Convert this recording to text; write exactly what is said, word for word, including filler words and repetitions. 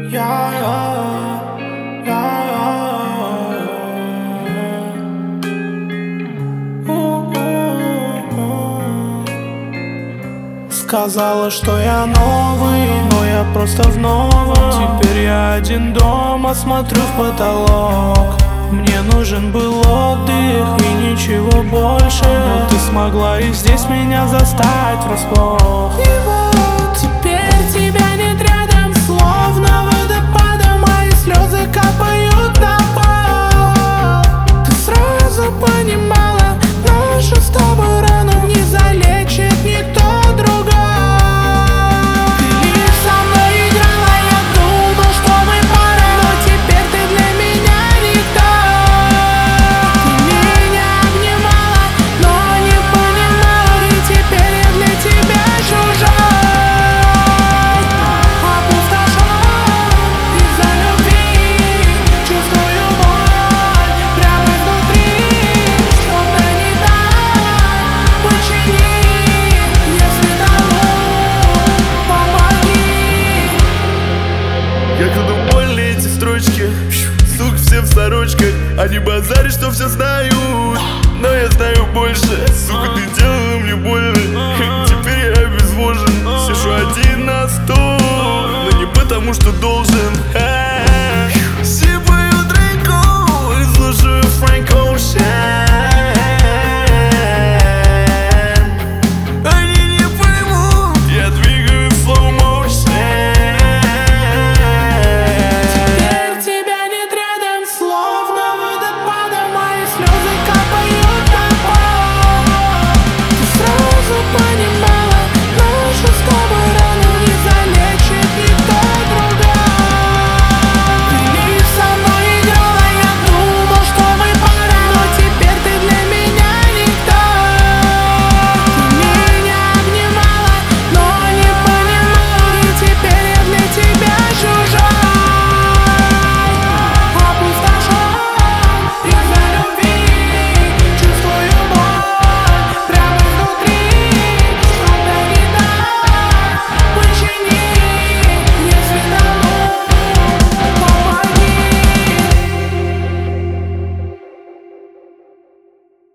Я, я, я, сказала, что я новый, но я просто в новом. Теперь я один дома, смотрю в потолок. Мне нужен был отдых и ничего больше, но ты смогла и здесь меня застать врасплох. И вот теперь тебя нет рядом, словно водопадом мои слезы капают на пол. Ты сразу понимала, нашу с тобой рану не залечит никто другой. Ты лишь со мной играла, я думал, что мы пара, но теперь ты для меня никто. Ты меня обнимала, но не понимала, и теперь я для тебя чужой. Опустошен из-за любви, чувствую боль прямо внутри. Что-то не так, почини, если того, помоги. Я кладу боль на эти строчки, сук все в сорочках. Они базарят, что все знают, но я знаю больше. Сука, ты делала мне больно, теперь я обезвожен. Сижу один на стол, но не потому что должен.